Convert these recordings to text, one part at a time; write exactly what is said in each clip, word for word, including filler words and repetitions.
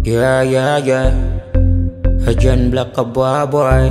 Yeah, yeah, yeah. Agent Black a boy, boy.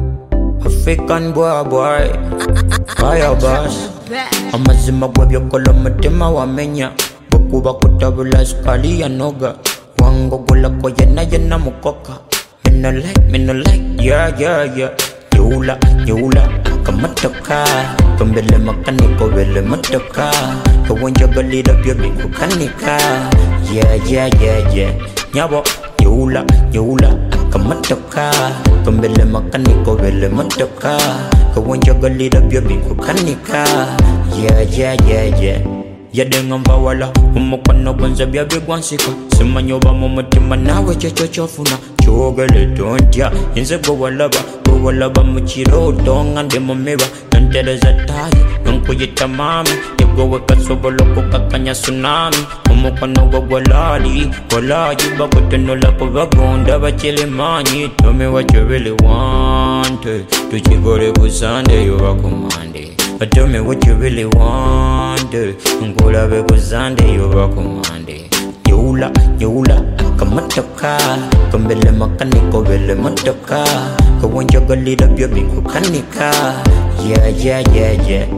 African boy, boy. Fire boss. Amazima gwabyo kolomutima wamenya. Bukuba kutabula skali ya noga. Wango gula kwa yena yena mukoka. Me no like, me no like. Yeah, yeah, yeah. Yula, yula. Kamatoka. Kumbele makaniko vele matoka. Kawanja galida bya bingu kanika. Yeah, yeah, yeah, yeah. Nyabo, yula, yula. Kamatoka. Kumbele makaniko vele matoka. Kawanja galida bya bingu kanika. Yeah, yeah, yeah, yeah. Yadenga wala umukono gwanza bya bigwansika simanyoba mu mutima nawe cyo cyofuna cyogale tonja inze go walaba go walaba mu kiroto ngande mu meba ntereza tayi nkuyita mami yego wekasobolo kokakanya tsunami umukono go gwalali gwalali bakotenola ko bagonda bakelemanyi tell me what you really want tukigore kuzande yo bakomande. But tell me what you really want. Ngola be kuzande yoba kumande. Yula, yula, kamatoka. Kumbele makaniko vele matoka. Kawanja galida bya bingu kanika. Yeah, yeah, yeah, yeah.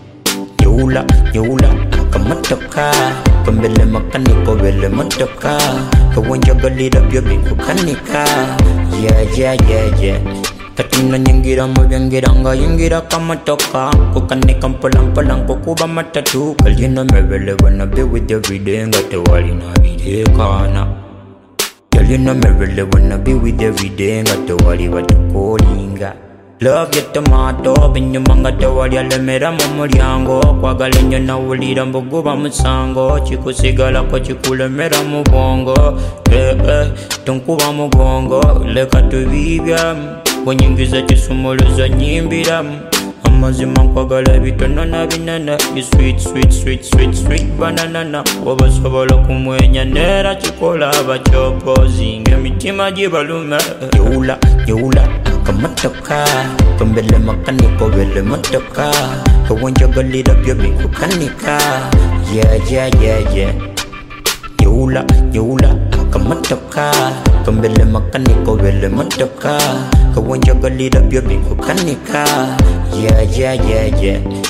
Yula, yula, kamatoka. Kumbele makaniko vele matoka. Kawanja galida bya bingu kanika. Yeah, yeah, yeah, yeah. Katina nyingira mubyangira nga yingira kamatoka kukanika mpolang polang kukuba matatu kalyina mebele wanna be with every day nga tewali na bidekana kalyina mebele wanna be with every day nga tewali batukolinga love ya tomato binyuma nga tewali alemera mu mulyango kwagala nnyo nawulira mbuguba musango kikusigala ko kikulemera mu bwongo eh eh tonkuba mugongo leka tubibyamu Wanyingiza chisumuluza nyimbiramu Amazima nkwagala bitono na binana You sweet, sweet, sweet, sweet, sweet banana Wabasobola kumwenya nera chikola bachokozi Nge mitima jibalume Yula, yula, kamatoka Kumbele makaniko vele matoka Kawanja galida bya bingu kanika Yeah, yeah, yeah, yeah Yula, yula, kamatoka Kumbele makaniko vele matoka Kawanja galida bya bingu kanika Yeah, yeah, yeah, yeah